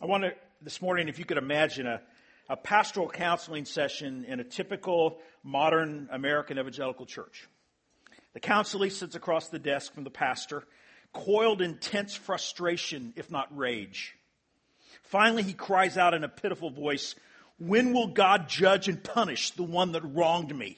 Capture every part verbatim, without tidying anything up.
I wonder this morning if you could imagine a, a pastoral counseling session in a typical modern American evangelical church. The counselee sits across the desk from the pastor, coiled in tense frustration, if not rage. Finally, he cries out in a pitiful voice, "When will God judge and punish the one that wronged me?"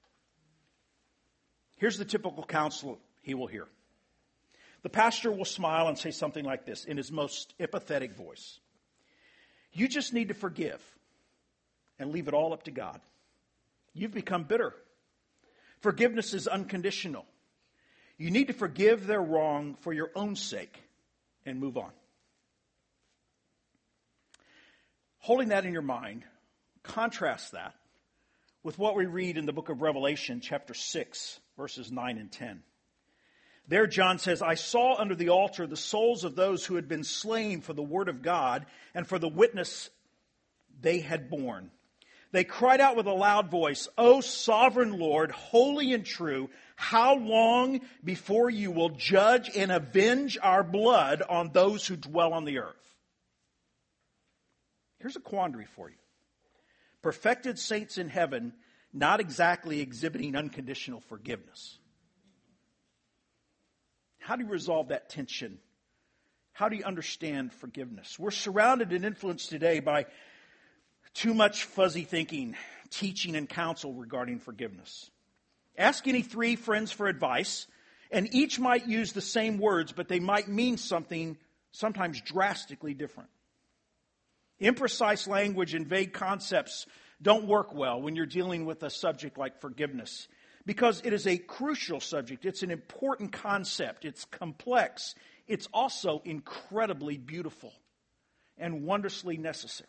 Here's the typical counsel he will hear. The pastor will smile and say something like this in his most empathetic voice. "You just need to forgive and leave it all up to God. You've become bitter. Forgiveness is unconditional. You need to forgive their wrong for your own sake and move on." Holding that in your mind, contrast that with what we read in the book of Revelation, chapter six, verses nine and ten. There John says, "I saw under the altar the souls of those who had been slain for the word of God and for the witness they had borne. They cried out with a loud voice, 'O sovereign Lord, holy and true, how long before you will judge and avenge our blood on those who dwell on the earth?'" Here's a quandary for you. Perfected saints in heaven, not exactly exhibiting unconditional forgiveness. How do you resolve that tension? How do you understand forgiveness? We're surrounded and influenced today by too much fuzzy thinking, teaching, and counsel regarding forgiveness. Ask any three friends for advice, and each might use the same words, but they might mean something sometimes drastically different. Imprecise language and vague concepts don't work well when you're dealing with a subject like forgiveness, because it is a crucial subject. It's an important concept. It's complex. It's also incredibly beautiful and wondrously necessary.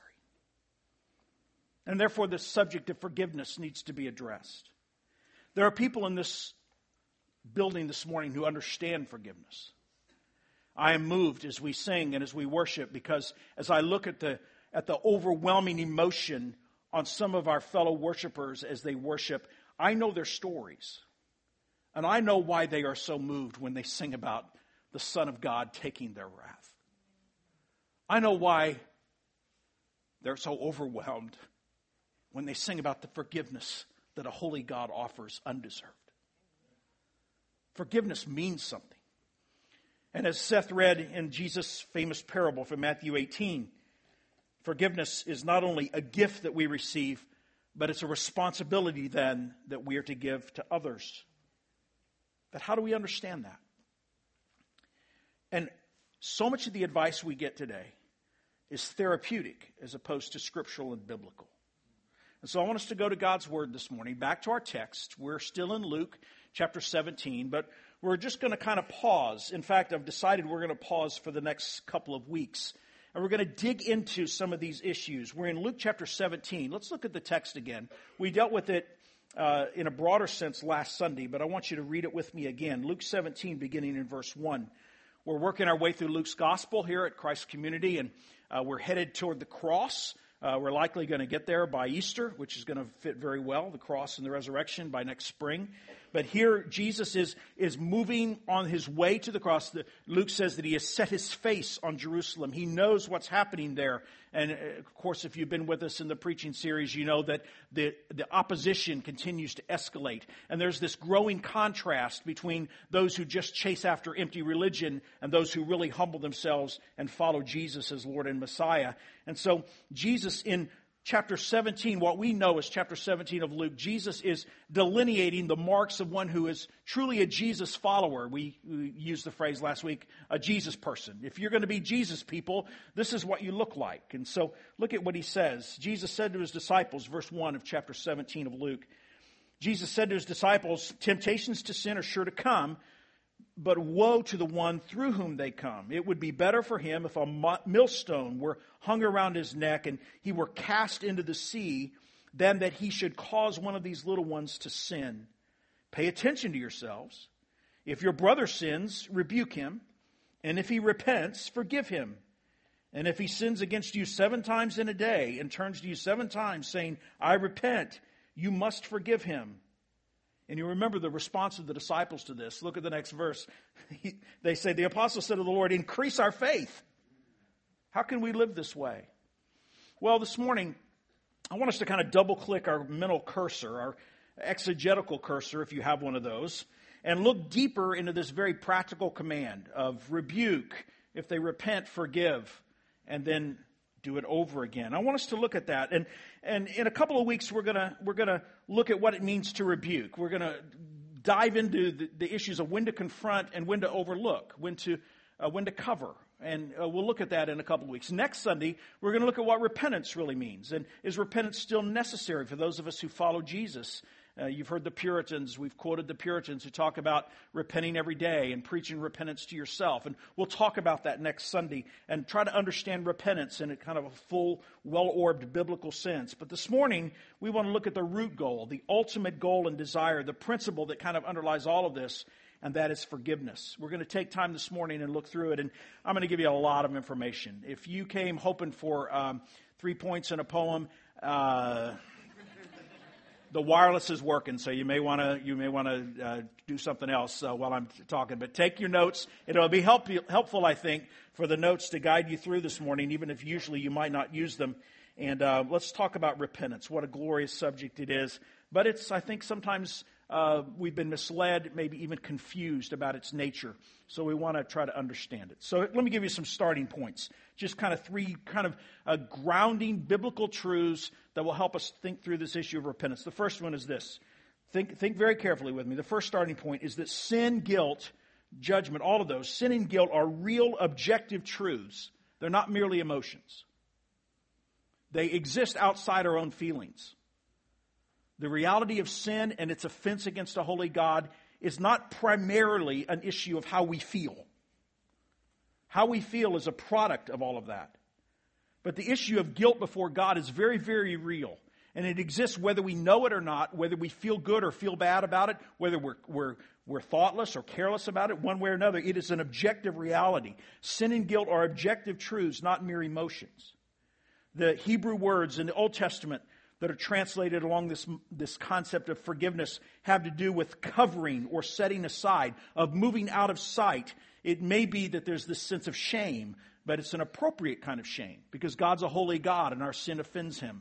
And therefore, the subject of forgiveness needs to be addressed. There are people in this building this morning who understand forgiveness. I am moved as we sing and as we worship, because as I look at the at the overwhelming emotion on some of our fellow worshipers as they worship, I know their stories. And I know why they are so moved when they sing about the Son of God taking their wrath. I know why they're so overwhelmed when they sing about the forgiveness that a holy God offers undeserved. Forgiveness means something. And as Seth read in Jesus' famous parable from Matthew eighteen, forgiveness is not only a gift that we receive, but it's a responsibility then that we are to give to others. But how do we understand that? And so much of the advice we get today is therapeutic as opposed to scriptural and biblical. And so I want us to go to God's Word this morning, back to our text. We're still in Luke chapter seventeen, but we're just going to kind of pause. In fact, I've decided we're going to pause for the next couple of weeks. And we're going to dig into some of these issues. We're in Luke chapter seventeen. Let's look at the text again. We dealt with it uh, in a broader sense last Sunday, but I want you to read it with me again. Luke seventeen, beginning in verse one. We're working our way through Luke's gospel here at Christ Community, and uh, we're headed toward the cross. Uh, we're likely going to get there by Easter, which is going to fit very well, the cross and the resurrection, by next spring. But here Jesus is, is moving on his way to the cross. The, Luke says that he has set his face on Jerusalem. He knows what's happening there. And uh, of course, if you've been with us in the preaching series, you know that the, the opposition continues to escalate. And there's this growing contrast between those who just chase after empty religion and those who really humble themselves and follow Jesus as Lord and Messiah. And so Jesus in chapter seventeen, what we know as chapter seventeen of Luke, Jesus is delineating the marks of one who is truly a Jesus follower. We, we used the phrase last week, a Jesus person. If you're going to be Jesus people, this is what you look like. And so look at what he says. Jesus said to his disciples, verse one of chapter seventeen of Luke, Jesus said to his disciples, "Temptations to sin are sure to come, but woe to the one through whom they come. It would be better for him if a millstone were hung around his neck and he were cast into the sea than that he should cause one of these little ones to sin. Pay attention to yourselves. If your brother sins, rebuke him. And if he repents, forgive him. And if he sins against you seven times in a day and turns to you seven times saying, 'I repent,' you must forgive him." And you remember the response of the disciples to this. Look at the next verse. They say, the apostles said to the Lord, "Increase our faith." How can we live this way? Well, this morning, I want us to kind of double-click our mental cursor, our exegetical cursor, if you have one of those, and look deeper into this very practical command of rebuke. If they repent, forgive, and then do it over again. I want us to look at that. And and in a couple of weeks, we're gonna we're gonna look at what it means to rebuke. We're gonna dive into the, the issues of when to confront and when to overlook, when to uh, when to cover. And uh, we'll look at that in a couple of weeks. Next Sunday, we're going to look at what repentance really means. And is repentance still necessary for those of us who follow Jesus? Uh, you've heard the Puritans. We've quoted the Puritans who talk about repenting every day and preaching repentance to yourself. And we'll talk about that next Sunday and try to understand repentance in a kind of a full, well-orbed biblical sense. But this morning, we want to look at the root goal, the ultimate goal and desire, the principle that kind of underlies all of this, and that is forgiveness. We're going to take time this morning and look through it, and I'm going to give you a lot of information. If you came hoping for um, three points in a poem, uh, the wireless is working, so you may want to you may want to uh, do something else uh, while I'm talking. But take your notes; it'll be help, helpful, I think, for the notes to guide you through this morning, even if usually you might not use them. And uh, let's talk about repentance. What a glorious subject it is! But it's, I think, sometimes Uh, we've been misled, maybe even confused about its nature. So we want to try to understand it. So let me give you some starting points. Just kind of three kind of uh, grounding biblical truths that will help us think through this issue of repentance. The first one is this. Think, think very carefully with me. The first starting point is that sin, guilt, judgment, all of those, sin and guilt are real objective truths. They're not merely emotions. They exist outside our own feelings. The reality of sin and its offense against a holy God is not primarily an issue of how we feel. How we feel is a product of all of that. But the issue of guilt before God is very, very real. And it exists whether we know it or not, whether we feel good or feel bad about it, whether we're, we're, we're thoughtless or careless about it, one way or another. It is an objective reality. Sin and guilt are objective truths, not mere emotions. The Hebrew words in the Old Testament that are translated along this, this concept of forgiveness have to do with covering or setting aside, of moving out of sight. It may be that there's this sense of shame, but it's an appropriate kind of shame because God's a holy God and our sin offends Him.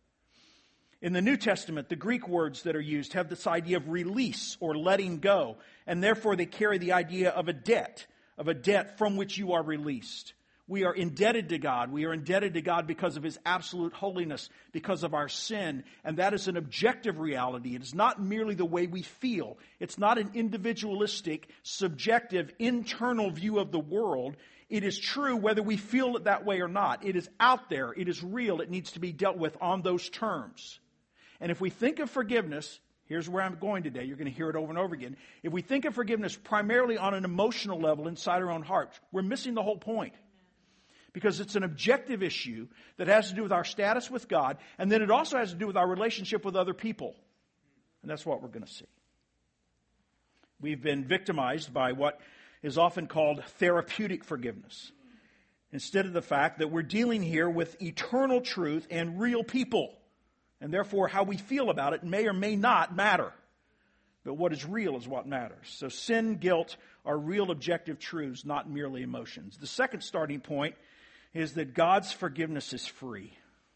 In the New Testament, the Greek words that are used have this idea of release or letting go, and therefore they carry the idea of a debt, of a debt from which you are released. We are indebted to God. We are indebted to God because of His absolute holiness, because of our sin. And that is an objective reality. It is not merely the way we feel. It's not an individualistic, subjective, internal view of the world. It is true whether we feel it that way or not. It is out there. It is real. It needs to be dealt with on those terms. And if we think of forgiveness, here's where I'm going today. You're going to hear it over and over again. If we think of forgiveness primarily on an emotional level inside our own hearts, we're missing the whole point. Because it's an objective issue that has to do with our status with God, and then it also has to do with our relationship with other people. And that's what we're going to see. We've been victimized by what is often called therapeutic forgiveness, instead of the fact that we're dealing here with eternal truth and real people. And therefore, how we feel about it may or may not matter. But what is real is what matters. So sin, guilt are real objective truths, not merely emotions. The second starting point is that God's forgiveness is free.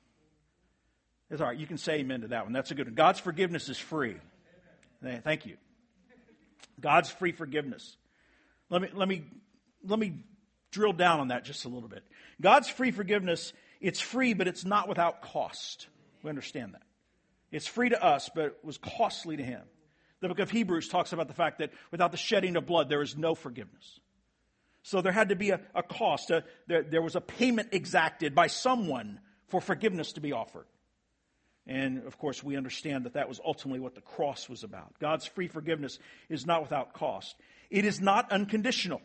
It's all right. You can say amen to that one. That's a good one. God's forgiveness is free. Thank you. God's free forgiveness. Let me, let me, let me drill down on that just a little bit. God's free forgiveness, it's free, but it's not without cost. We understand that. It's free to us, but it was costly to Him. The book of Hebrews talks about the fact that without the shedding of blood, there is no forgiveness. So there had to be a, a cost. A, there, there was a payment exacted by someone for forgiveness to be offered. And, of course, we understand that that was ultimately what the cross was about. God's free forgiveness is not without cost. It is not unconditional.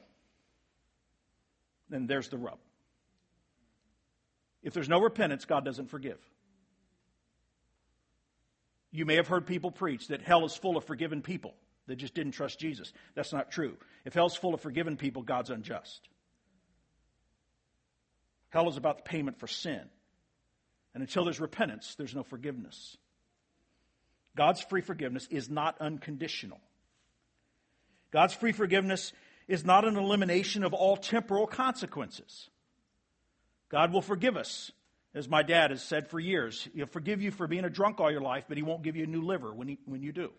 Then there's the rub. If there's no repentance, God doesn't forgive. You may have heard people preach that hell is full of forgiven people that just didn't trust Jesus. That's not true. If hell's full of forgiven people, God's unjust. Hell is about the payment for sin. And until there's repentance, there's no forgiveness. God's free forgiveness is not unconditional. God's free forgiveness is not an elimination of all temporal consequences. God will forgive us, as my dad has said for years. He'll forgive you for being a drunk all your life, but he won't give you a new liver when, he, when you do.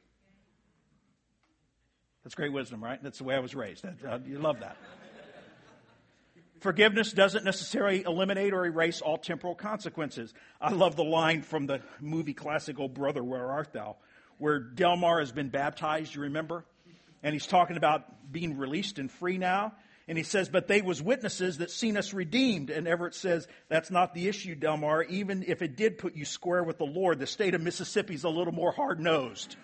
That's great wisdom, right? That's the way I was raised. Uh, you love that. Forgiveness doesn't necessarily eliminate or erase all temporal consequences. I love the line from the movie classic, Oh Brother, Where Art Thou?, where Delmar has been baptized, you remember? And he's talking about being released and free now. And he says, but they was witnesses that seen us redeemed. And Everett says, that's not the issue, Delmar. Even if it did put you square with the Lord, the state of Mississippi is a little more hard-nosed.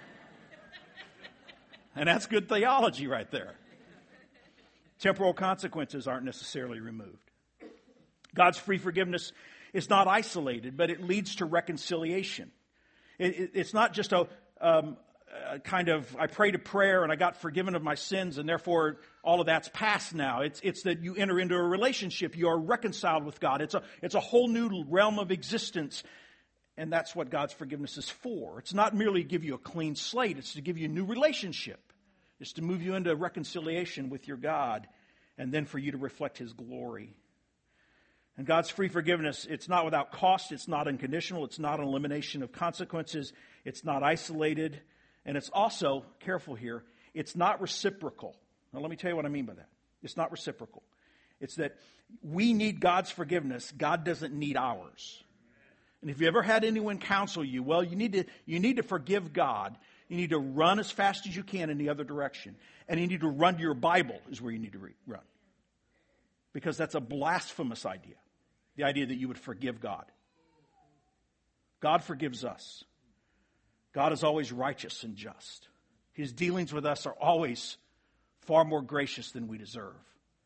And that's good theology right there. Temporal consequences aren't necessarily removed. God's free forgiveness is not isolated, but it leads to reconciliation. It, it, it's not just a, um, a kind of, I prayed a prayer and I got forgiven of my sins and therefore all of that's past now. It's, it's that you enter into a relationship. You are reconciled with God. It's a, it's a whole new realm of existence. And that's what God's forgiveness is for. It's not merely to give you a clean slate. It's to give you a new relationship. It's to move you into reconciliation with your God and then for you to reflect His glory. And God's free forgiveness, it's not without cost. It's not unconditional. It's not an elimination of consequences. It's not isolated. And it's also, careful here, it's not reciprocal. Now let me tell you what I mean by that. It's not reciprocal. It's that we need God's forgiveness. God doesn't need ours. And if you ever had anyone counsel you, well, you need to you need to forgive God. You need to run as fast as you can in the other direction. And you need to run to your Bible is where you need to re- run. Because that's a blasphemous idea. The idea that you would forgive God. God forgives us. God is always righteous and just. His dealings with us are always far more gracious than we deserve.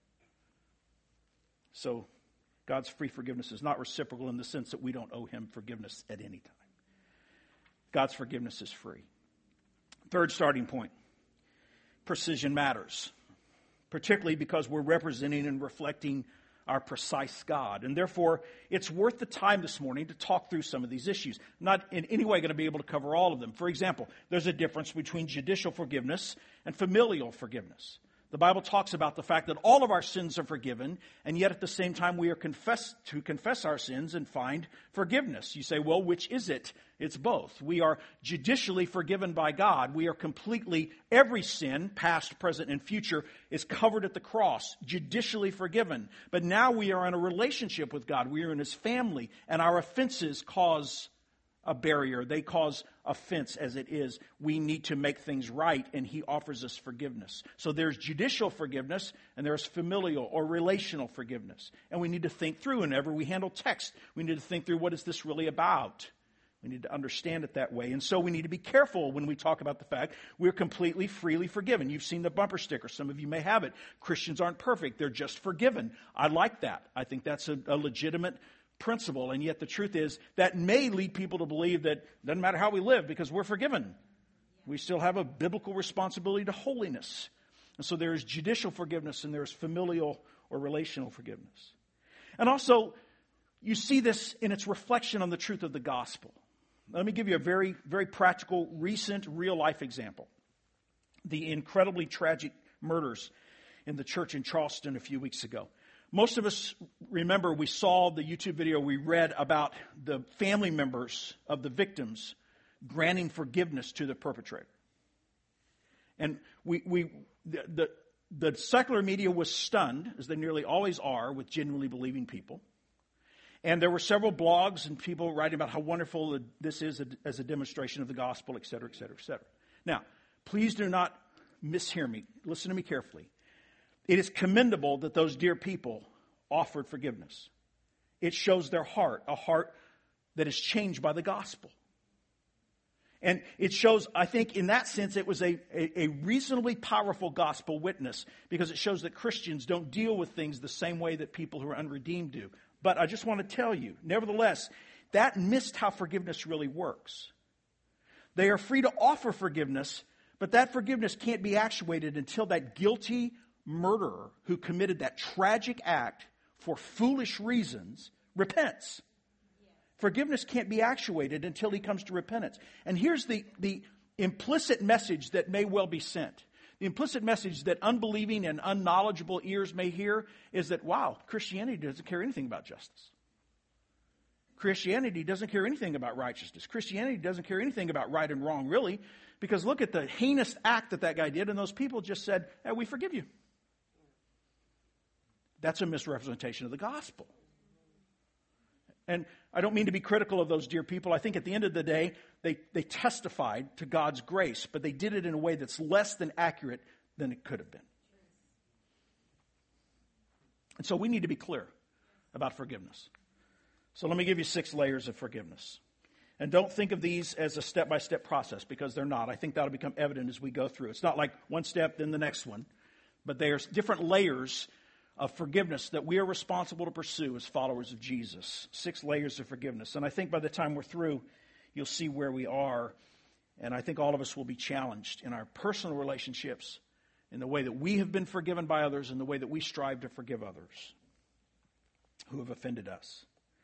So God's free forgiveness is not reciprocal in the sense that we don't owe Him forgiveness at any time. God's forgiveness is free. Third starting point, precision matters, particularly because we're representing and reflecting our precise God. And therefore, it's worth the time this morning to talk through some of these issues. I'm not in any way going to be able to cover all of them. For example, there's a difference between judicial forgiveness and familial forgiveness. The Bible talks about the fact that all of our sins are forgiven, and yet at the same time we are confess, to confess our sins and find forgiveness. You say, well, which is it? It's both. We are judicially forgiven by God. We are completely, every sin, past, present, and future, is covered at the cross, judicially forgiven. But now we are in a relationship with God. We are in His family, and our offenses cause a barrier. They cause offense as it is. We need to make things right, and He offers us forgiveness. So there's judicial forgiveness, and there's familial or relational forgiveness. And we need to think through, whenever we handle text, we need to think through, what is this really about? We need to understand it that way. And so we need to be careful when we talk about the fact we're completely, freely forgiven. You've seen the bumper sticker. Some of you may have it. Christians aren't perfect. They're just forgiven. I like that. I think that's a, a legitimate principle, and yet the truth is that may lead people to believe that it doesn't matter how we live because we're forgiven. We still have a biblical responsibility to holiness. And so there is judicial forgiveness and there is familial or relational forgiveness. And also, you see this in its reflection on the truth of the gospel. Let me give you a very, very practical, recent, real-life example. The incredibly tragic murders in the church in Charleston a few weeks ago. Most of us remember we saw the YouTube video, we read about the family members of the victims granting forgiveness to the perpetrator. And we, we the, the, the secular media was stunned, as they nearly always are, with genuinely believing people. And there were several blogs and people writing about how wonderful this is as a demonstration of the gospel, et cetera, et cetera, et cetera. Now, please do not mishear me. Listen to me carefully. It is commendable that those dear people offered forgiveness. It shows their heart, a heart that is changed by the gospel. And it shows, I think, in that sense, it was a, a, a reasonably powerful gospel witness because it shows that Christians don't deal with things the same way that people who are unredeemed do. But I just want to tell you, nevertheless, that missed how forgiveness really works. They are free to offer forgiveness, but that forgiveness can't be actuated until that guilty murderer who committed that tragic act for foolish reasons repents. Forgiveness can't be actuated until he comes to repentance. And here's the, the implicit message that may well be sent. The implicit message that unbelieving and unknowledgeable ears may hear is that, wow, Christianity doesn't care anything about justice. Christianity doesn't care anything about righteousness. Christianity doesn't care anything about right and wrong, really, because look at the heinous act that that guy did, and those people just said, hey, we forgive you. That's a misrepresentation of the gospel. And I don't mean to be critical of those dear people. I think at the end of the day, they, they testified to God's grace, but they did it in a way that's less than accurate than it could have been. And so we need to be clear about forgiveness. So let me give you six layers of forgiveness. And don't think of these as a step-by-step process, because they're not. I think that'll become evident as we go through. It's not like one step, then the next one. But there's different layers of forgiveness that we are responsible to pursue as followers of Jesus. Six layers of forgiveness. And I think by the time we're through, you'll see where we are. And I think all of us will be challenged in our personal relationships, in the way that we have been forgiven by others, and the way that we strive to forgive others who have offended us.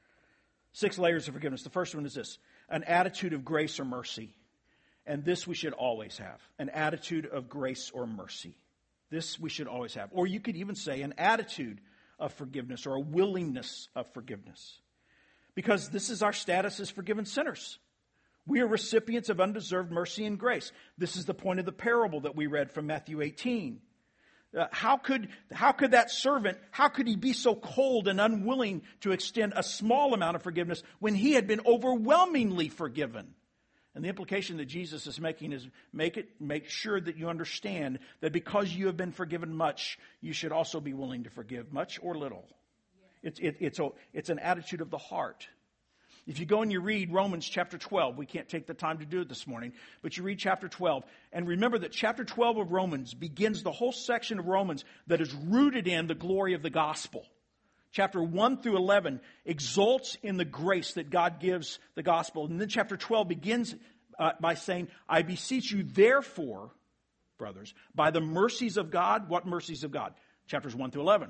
Six layers of forgiveness. The first one is this: an attitude of grace or mercy. And this we should always have. An attitude of grace or mercy. This we should always have. Or you could even say an attitude of forgiveness, or a willingness of forgiveness. Because this is our status as forgiven sinners. We are recipients of undeserved mercy and grace. This is the point of the parable that we read from Matthew eighteen. Uh, how could how could that servant, how could he be so cold and unwilling to extend a small amount of forgiveness when he had been overwhelmingly forgiven? And the implication that Jesus is making is make it make sure that you understand that because you have been forgiven much, you should also be willing to forgive much or little. It's it, it's a, it's an attitude of the heart. If you go and you read Romans chapter twelve, we can't take the time to do it this morning, but you read chapter twelve, and remember that chapter twelve of Romans begins the whole section of Romans that is rooted in the glory of the gospel. Chapter one through eleven exalts in the grace that God gives the gospel. And then chapter twelve begins uh, by saying, I beseech you therefore, brothers, by the mercies of God. What mercies of God? Chapters one through eleven.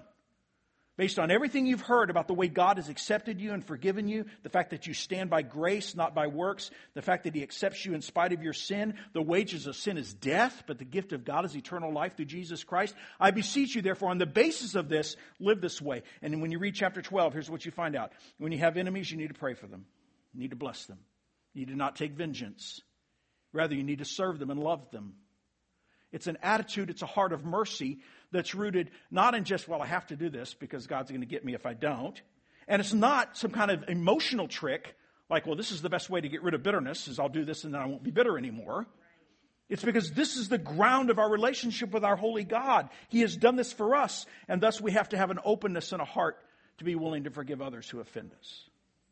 Based on everything you've heard about the way God has accepted you and forgiven you, the fact that you stand by grace, not by works, the fact that He accepts you in spite of your sin, the wages of sin is death, but the gift of God is eternal life through Jesus Christ. I beseech you, therefore, on the basis of this, live this way. And then when you read chapter twelve, here's what you find out. When you have enemies, you need to pray for them. You need to bless them. You need to not take vengeance. Rather, you need to serve them and love them. It's an attitude, it's a heart of mercy that's rooted not in just, well, I have to do this because God's going to get me if I don't. And it's not some kind of emotional trick like, well, this is the best way to get rid of bitterness is I'll do this and then I won't be bitter anymore. It's because this is the ground of our relationship with our holy God. He has done this for us, and thus we have to have an openness and a heart to be willing to forgive others who offend us.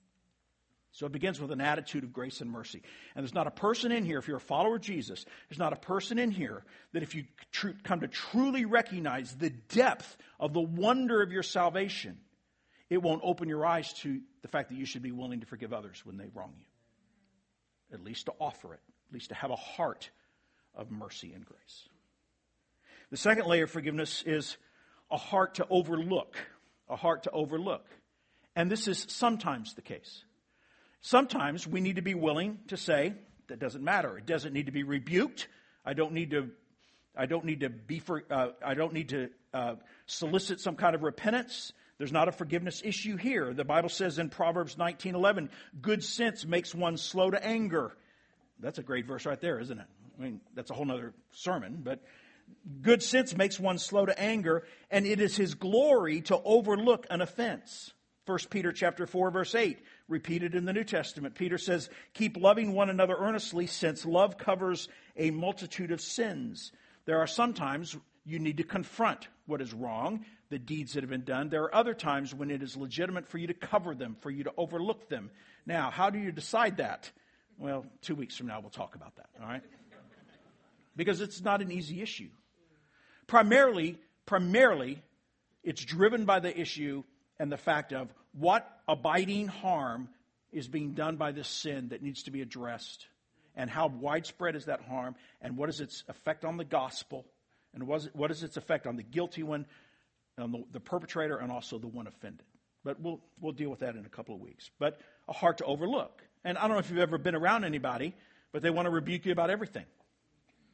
So it begins with an attitude of grace and mercy. And there's not a person in here, if you're a follower of Jesus, there's not a person in here that if you tr- come to truly recognize the depth of the wonder of your salvation, it won't open your eyes to the fact that you should be willing to forgive others when they wrong you. At least to offer it, at least to have a heart of mercy and grace. The second layer of forgiveness is a heart to overlook, a heart to overlook. And this is sometimes the case. Sometimes we need to be willing to say, that doesn't matter. It doesn't need to be rebuked. I don't need to, I don't need to be for, uh, I don't need to uh, solicit some kind of repentance. There's not a forgiveness issue here. The Bible says in Proverbs nineteen eleven, good sense makes one slow to anger. That's a great verse right there, isn't it? I mean, that's a whole other sermon, but good sense makes one slow to anger, and it is His glory to overlook an offense. First Peter chapter four, verse eight, repeated in the New Testament. Peter says, keep loving one another earnestly, since love covers a multitude of sins. There are some times you need to confront what is wrong, the deeds that have been done. There are other times when it is legitimate for you to cover them, for you to overlook them. Now, how do you decide that? Well, two weeks from now we'll talk about that, all right? Because it's not an easy issue. Primarily, primarily, it's driven by the issue and the fact of what abiding harm is being done by this sin that needs to be addressed, and how widespread is that harm, and what is its effect on the gospel, and what is, what is its effect on the guilty one, on the, the perpetrator, and also the one offended. But we'll we'll deal with that in a couple of weeks. But a heart to overlook. And I don't know if you've ever been around anybody, but they want to rebuke you about everything.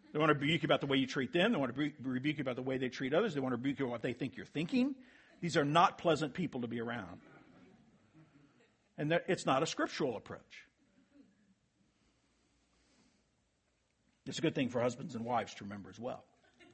They want to rebuke you about the way you treat them. They want to rebuke you about the way they treat others. They want to rebuke you about what they think you're thinking. These are not pleasant people to be around. And it's not a scriptural approach. It's a good thing for husbands and wives to remember as well.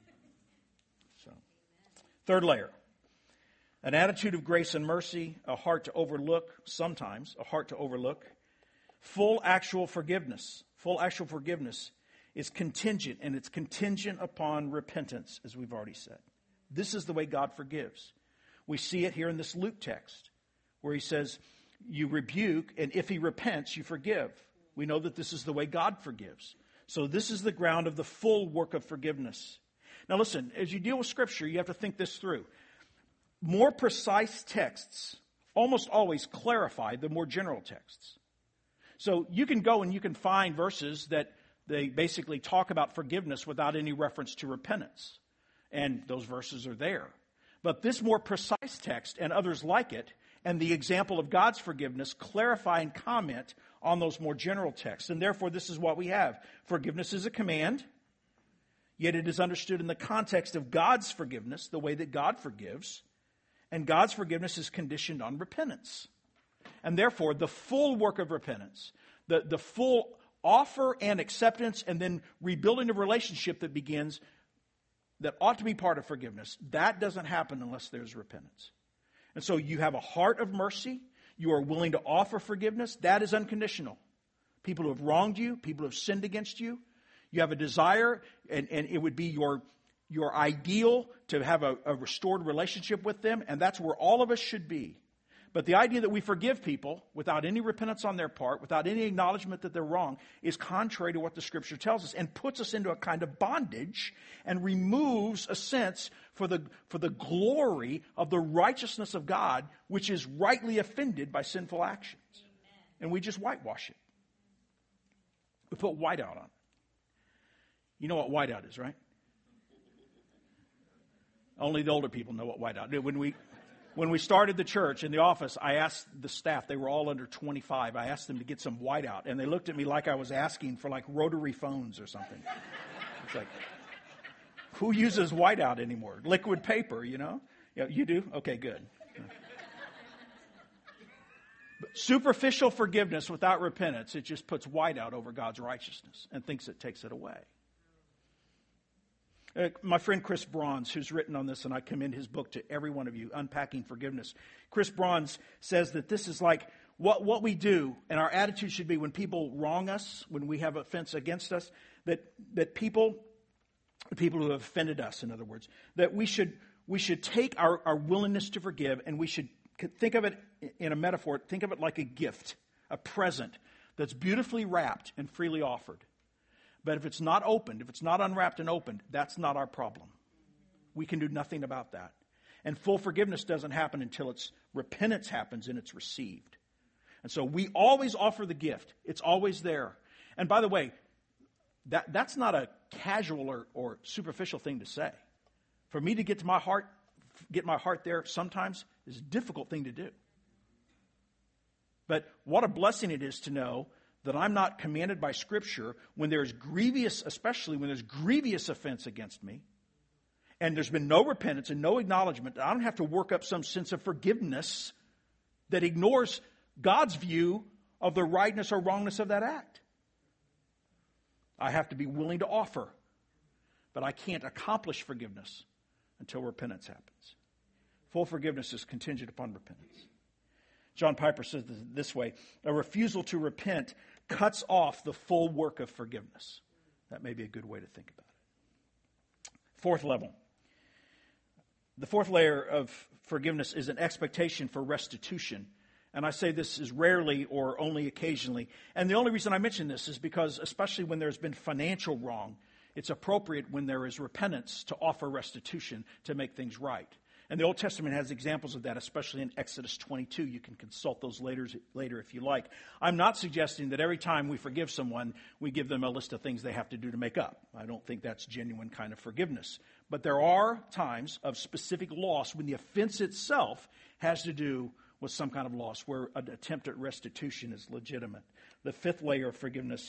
So, third layer. An attitude of grace and mercy, a heart to overlook, sometimes, a heart to overlook. Full actual forgiveness. Full actual forgiveness is contingent, and it's contingent upon repentance, as we've already said. This is the way God forgives. We see it here in this Luke text, where he says, you rebuke, and if he repents, you forgive. We know that this is the way God forgives. So this is the ground of the full work of forgiveness. Now listen, as you deal with Scripture, you have to think this through. More precise texts almost always clarify the more general texts. So you can go and you can find verses that they basically talk about forgiveness without any reference to repentance. And those verses are there. But this more precise text and others like it, and the example of God's forgiveness, clarify and comment on those more general texts. And therefore, this is what we have. Forgiveness is a command, yet it is understood in the context of God's forgiveness, the way that God forgives. And God's forgiveness is conditioned on repentance. And therefore, the full work of repentance, the, the full offer and acceptance, and then rebuilding a relationship that begins, that ought to be part of forgiveness, that doesn't happen unless there's repentance. And so you have a heart of mercy. You are willing to offer forgiveness. That is unconditional. People who have wronged you, people who have sinned against you. You have a desire, and, and it would be your, your ideal to have a, a restored relationship with them, and that's where all of us should be. But the idea that we forgive people without any repentance on their part, without any acknowledgement that they're wrong, is contrary to what the Scripture tells us and puts us into a kind of bondage and removes a sense for the, for the glory of the righteousness of God, which is rightly offended by sinful actions. Amen. And we just whitewash it. We put whiteout on it. You know what whiteout is, right? Only the older people know what whiteout is. When we... When we started the church in the office, I asked the staff, they were all under twenty-five, I asked them to get some whiteout. And they looked at me like I was asking for like rotary phones or something. It's like, who uses whiteout anymore? Liquid paper, you know? Yeah, you do? Okay, good. But superficial forgiveness without repentance, it just puts whiteout over God's righteousness and thinks it takes it away. Uh, my friend Chris Bronze, who's written on this, and I commend his book to every one of you, Unpacking Forgiveness. Chris Bronze says that this is like what, what we do, and our attitude should be when people wrong us, when we have offense against us, that that people, people who have offended us, in other words, that we should we should take our, our willingness to forgive, and we should think of it in a metaphor, think of it like a gift, a present that's beautifully wrapped and freely offered. But if it's not opened, if it's not unwrapped and opened, that's not our problem. We can do nothing about that. And full forgiveness doesn't happen until it's repentance happens and it's received. And so we always offer the gift. It's always there. And by the way, that, that's not a casual or, or superficial thing to say. For me to get to my heart, get my heart there sometimes is a difficult thing to do. But what a blessing it is to know that I'm not commanded by Scripture when there's grievous, especially when there's grievous offense against me, and there's been no repentance and no acknowledgement. I don't have to work up some sense of forgiveness that ignores God's view of the rightness or wrongness of that act. I have to be willing to offer, but I can't accomplish forgiveness until repentance happens. Full forgiveness is contingent upon repentance. John Piper says this way: a refusal to repent cuts off the full work of forgiveness. That may be a good way to think about it. Fourth level. The fourth layer of forgiveness is an expectation for restitution. And I say this is rarely or only occasionally. And the only reason I mention this is because, especially when there's been financial wrong, it's appropriate when there is repentance to offer restitution to make things right. And the Old Testament has examples of that, especially in Exodus twenty-two. You can consult those later, later if you like. I'm not suggesting that every time we forgive someone, we give them a list of things they have to do to make up. I don't think that's genuine kind of forgiveness. But there are times of specific loss when the offense itself has to do with some kind of loss, where an attempt at restitution is legitimate. The fifth layer of forgiveness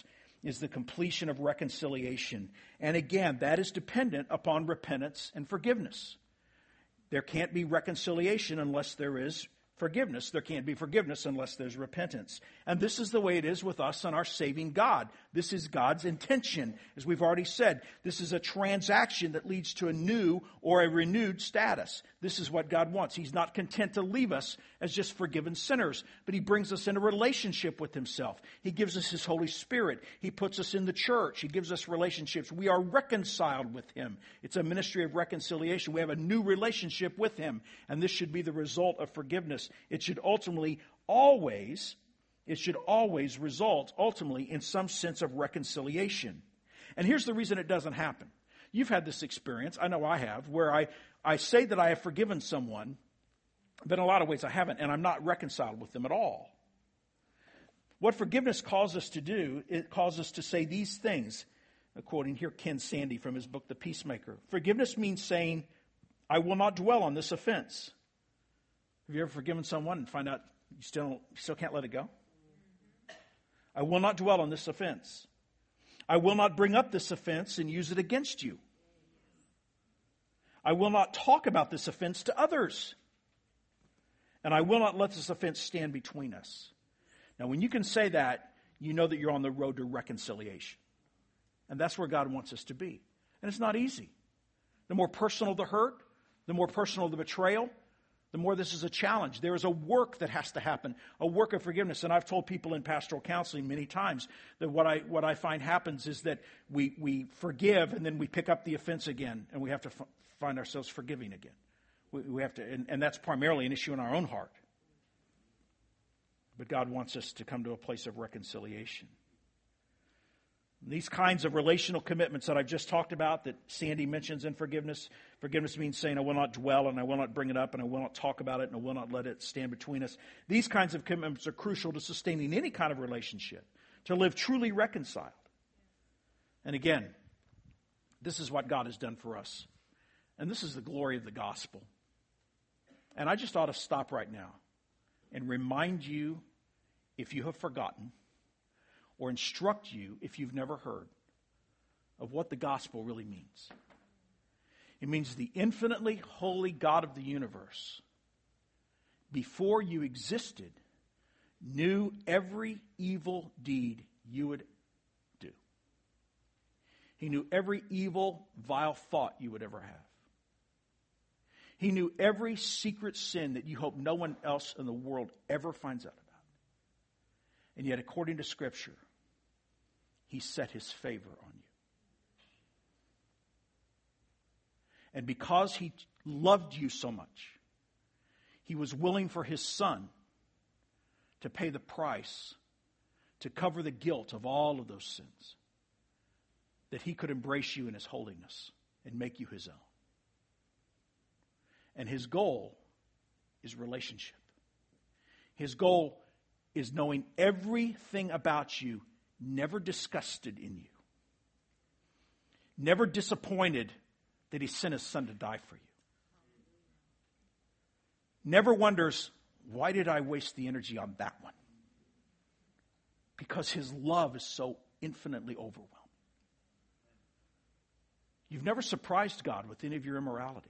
is the completion of reconciliation. And again, that is dependent upon repentance and forgiveness. There can't be reconciliation unless there is forgiveness. There can't be forgiveness unless there's repentance. And this is the way it is with us and our saving God. This is God's intention. As we've already said, this is a transaction that leads to a new or a renewed status. This is what God wants. He's not content to leave us as just forgiven sinners, but He brings us in a relationship with Himself. He gives us His Holy Spirit. He puts us in the church. He gives us relationships. We are reconciled with Him. It's a ministry of reconciliation. We have a new relationship with Him, and this should be the result of forgiveness. It should ultimately always, it should always result ultimately in some sense of reconciliation. And here's the reason it doesn't happen. You've had this experience, I know I have, where I, I say that I have forgiven someone, but in a lot of ways I haven't, and I'm not reconciled with them at all. What forgiveness calls us to do, it calls us to say these things, quoting here Ken Sande from his book, The Peacemaker. Forgiveness means saying, I will not dwell on this offense. Have you ever forgiven someone and find out you still, you still can't let it go? I will not dwell on this offense. I will not bring up this offense and use it against you. I will not talk about this offense to others. And I will not let this offense stand between us. Now, when you can say that, you know that you're on the road to reconciliation. And that's where God wants us to be. And it's not easy. The more personal the hurt, the more personal the betrayal, the more this is a challenge. There is a work that has to happen, a work of forgiveness. And I've told people in pastoral counseling many times that what I what I find happens is that we, we forgive and then we pick up the offense again and we have to f- find ourselves forgiving again. We, we have to, and, and that's primarily an issue in our own heart. But God wants us to come to a place of reconciliation. These kinds of relational commitments that I've just talked about, that Sande mentions in forgiveness. Forgiveness means saying, I will not dwell and I will not bring it up and I will not talk about it and I will not let it stand between us. These kinds of commitments are crucial to sustaining any kind of relationship, to live truly reconciled. And again, this is what God has done for us. And this is the glory of the gospel. And I just ought to stop right now and remind you, if you have forgotten, or instruct you, if you've never heard, of what the gospel really means. It means the infinitely holy God of the universe, before you existed, knew every evil deed you would do. He knew every evil, vile thought you would ever have. He knew every secret sin that you hope no one else in the world ever finds out about. And yet, according to Scripture, He set His favor on you. And because He loved you so much, He was willing for His Son to pay the price to cover the guilt of all of those sins, that He could embrace you in His holiness and make you His own. And His goal is relationship. His goal is knowing everything about you, never disgusted in you, never disappointed that He sent His Son to die for you, never wonders, why did I waste the energy on that one? Because His love is so infinitely overwhelming. You've never surprised God with any of your immorality.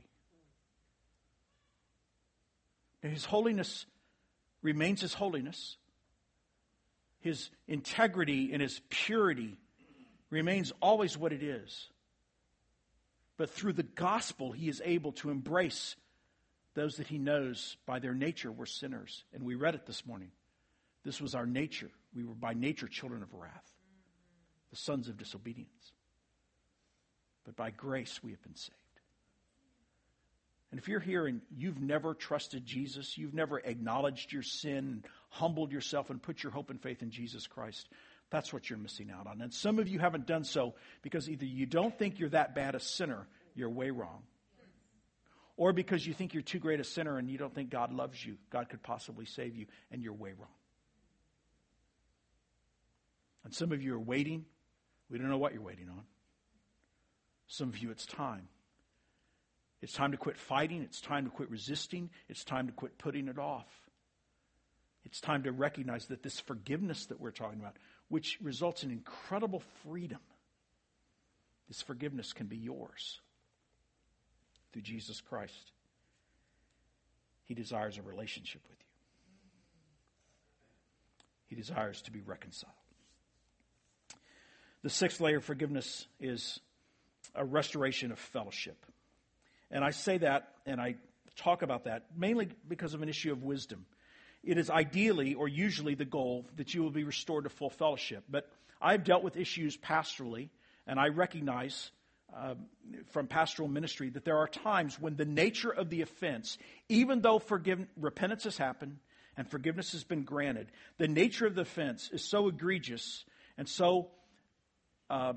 Now, His holiness remains His holiness. His integrity and His purity remains always what it is. But through the gospel, He is able to embrace those that He knows by their nature were sinners. And we read it this morning. This was our nature. We were by nature children of wrath, the sons of disobedience. But by grace we have been saved. And if you're here and you've never trusted Jesus, you've never acknowledged your sin, humbled yourself, and put your hope and faith in Jesus Christ, that's what you're missing out on. And some of you haven't done so because either you don't think you're that bad a sinner, you're way wrong, or because you think you're too great a sinner and you don't think God loves you, God could possibly save you, and you're way wrong. And some of you are waiting. We don't know what you're waiting on. Some of you, it's time. It's time to quit fighting. It's time to quit resisting. It's time to quit putting it off. It's time to recognize that this forgiveness that we're talking about, which results in incredible freedom. This forgiveness can be yours through Jesus Christ. He desires a relationship with you. He desires to be reconciled. The sixth layer of forgiveness is a restoration of fellowship. And I say that and I talk about that mainly because of an issue of wisdom. It is ideally or usually the goal that you will be restored to full fellowship. But I've dealt with issues pastorally, and I recognize uh, from pastoral ministry that there are times when the nature of the offense, even though forgive, repentance has happened and forgiveness has been granted, the nature of the offense is so egregious and so uh,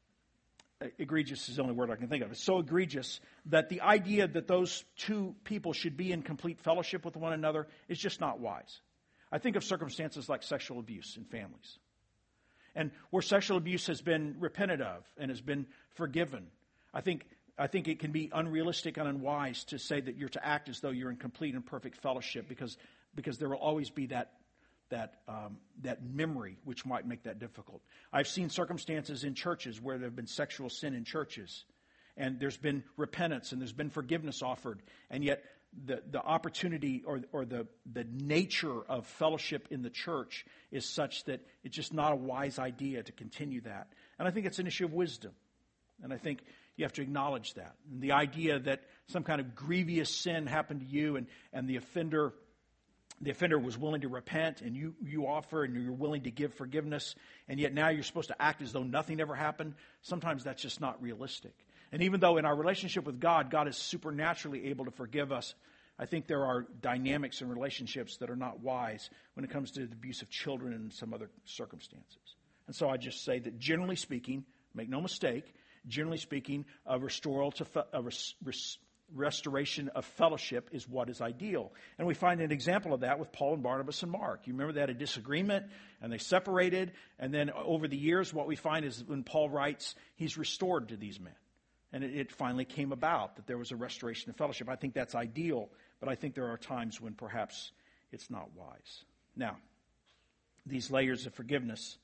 egregious is the only word I can think of. It's so egregious that the idea that those two people should be in complete fellowship with one another is just not wise. I think of circumstances like sexual abuse in families. And where sexual abuse has been repented of and has been forgiven, I think I think it can be unrealistic and unwise to say that you're to act as though you're in complete and perfect fellowship because because there will always be that that um, that memory which might make that difficult. I've seen circumstances in churches where there have been sexual sin in churches, and there's been repentance and there's been forgiveness offered, and yet the the opportunity or or the the nature of fellowship in the church is such that it's just not a wise idea to continue that. And I think it's an issue of wisdom, and I think you have to acknowledge that. And the idea that some kind of grievous sin happened to you, and and the offender. The offender was willing to repent, and you, you offer, and you're willing to give forgiveness, and yet now you're supposed to act as though nothing ever happened. Sometimes that's just not realistic. And even though in our relationship with God, God is supernaturally able to forgive us, I think there are dynamics in relationships that are not wise when it comes to the abuse of children and some other circumstances. And so I just say that generally speaking, make no mistake, generally speaking, a restoral to fe- a res- res- restoration of fellowship is what is ideal. And we find an example of that with Paul and Barnabas and Mark. You remember they had a disagreement and they separated. And then over the years, what we find is when Paul writes, he's restored to these men. And it, it finally came about that there was a restoration of fellowship. I think that's ideal, but I think there are times when perhaps it's not wise. Now, these layers of forgiveness,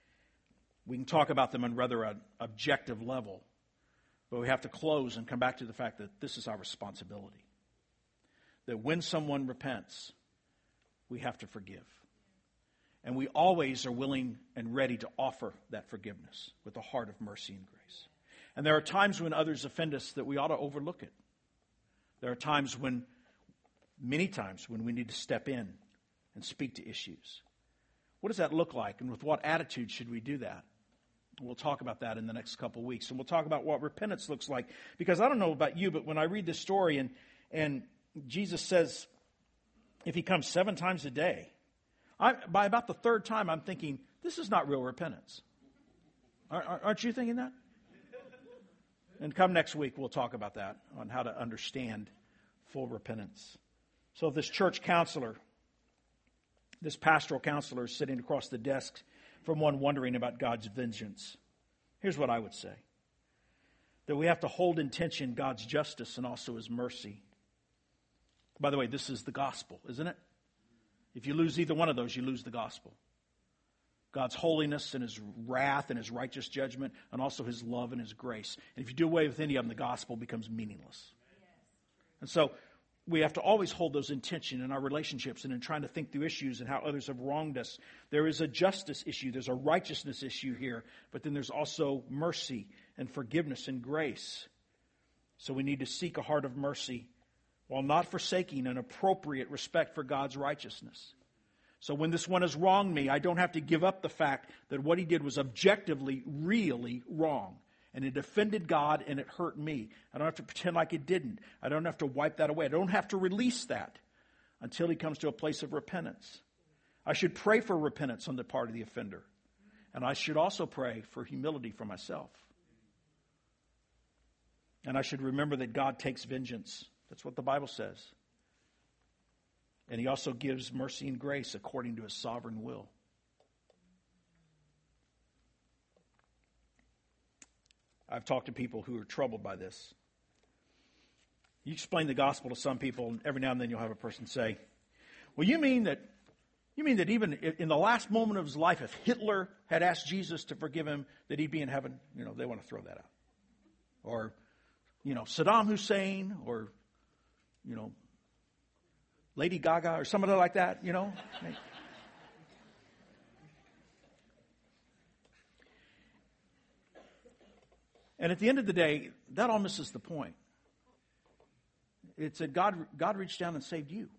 we can talk about them on rather an objective level. But we have to close and come back to the fact that this is our responsibility. That when someone repents, we have to forgive. And we always are willing and ready to offer that forgiveness with a heart of mercy and grace. And there are times when others offend us that we ought to overlook it. There are times when, many times, when we need to step in and speak to issues. What does that look like? And with what attitude should we do that? We'll talk about that in the next couple of weeks. And we'll talk about what repentance looks like. Because I don't know about you, but when I read this story and, and Jesus says, if he comes seven times a day, I, by about the third time, I'm thinking, this is not real repentance. Aren't you thinking that? And come next week, we'll talk about that, on how to understand full repentance. So this church counselor, this pastoral counselor is sitting across the desk from one wondering about God's vengeance. Here's what I would say. That we have to hold in tension God's justice and also his mercy. By the way, this is the gospel, isn't it? If you lose either one of those, you lose the gospel. God's holiness and his wrath and his righteous judgment, and also his love and his grace. And if you do away with any of them, the gospel becomes meaningless. And so we have to always hold those in tension in our relationships and in trying to think through issues and how others have wronged us. There is a justice issue. There's a righteousness issue here. But then there's also mercy and forgiveness and grace. So we need to seek a heart of mercy while not forsaking an appropriate respect for God's righteousness. So when this one has wronged me, I don't have to give up the fact that what he did was objectively, really wrong. And it offended God and it hurt me. I don't have to pretend like it didn't. I don't have to wipe that away. I don't have to release that until he comes to a place of repentance. I should pray for repentance on the part of the offender. And I should also pray for humility for myself. And I should remember that God takes vengeance. That's what the Bible says. And he also gives mercy and grace according to his sovereign will. I've talked to people who are troubled by this. You explain the gospel to some people, and every now and then you'll have a person say, well, you mean that You mean that even in the last moment of his life, if Hitler had asked Jesus to forgive him, that he'd be in heaven? You know, they want to throw that out. Or, you know, Saddam Hussein, or, you know, Lady Gaga, or somebody like that, you know. And at the end of the day, that all misses the point. It's that God, God reached down and saved you.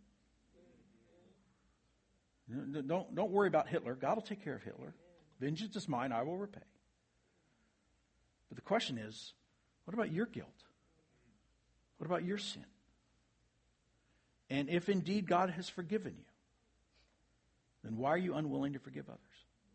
Don't, don't worry about Hitler. God will take care of Hitler. Vengeance is mine, I will repay. But the question is, what about your guilt? What about your sin? And if indeed God has forgiven you, then why are you unwilling to forgive others?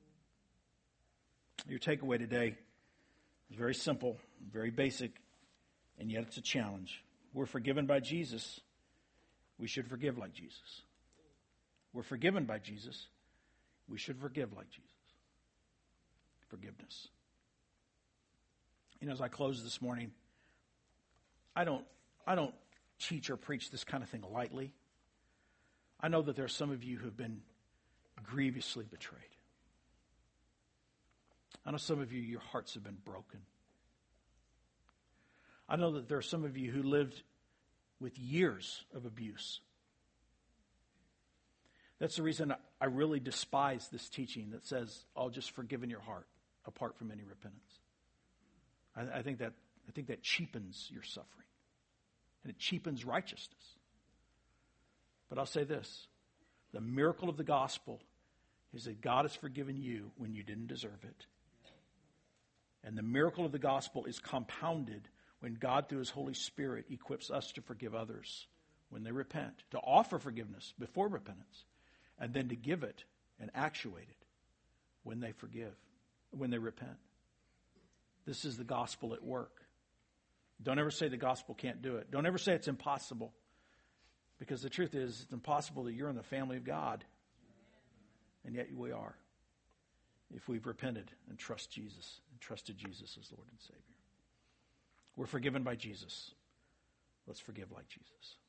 Your takeaway today is very simple, very basic, and yet it's a challenge. We're forgiven by Jesus. We should forgive like Jesus. We're forgiven by Jesus. We should forgive like Jesus. Forgiveness. You know, as I close this morning, I don't, I don't teach or preach this kind of thing lightly. I know that there are some of you who have been grievously betrayed. I know some of you, your hearts have been broken. I know that there are some of you who lived with years of abuse. That's the reason I really despise this teaching that says, "I'll just forgive in your heart, apart from any repentance." I, I think that I think that cheapens your suffering, and it cheapens righteousness. But I'll say this: the miracle of the gospel is that God has forgiven you when you didn't deserve it, and the miracle of the gospel is compounded when God, through His Holy Spirit, equips us to forgive others when they repent, to offer forgiveness before repentance, and then to give it and actuate it when they forgive, when they repent. This is the gospel at work. Don't ever say the gospel can't do it. Don't ever say it's impossible. Because the truth is, it's impossible that you're in the family of God. And yet we are. If we've repented and trust Jesus, and trusted Jesus as Lord and Savior. We're forgiven by Jesus. Let's forgive like Jesus.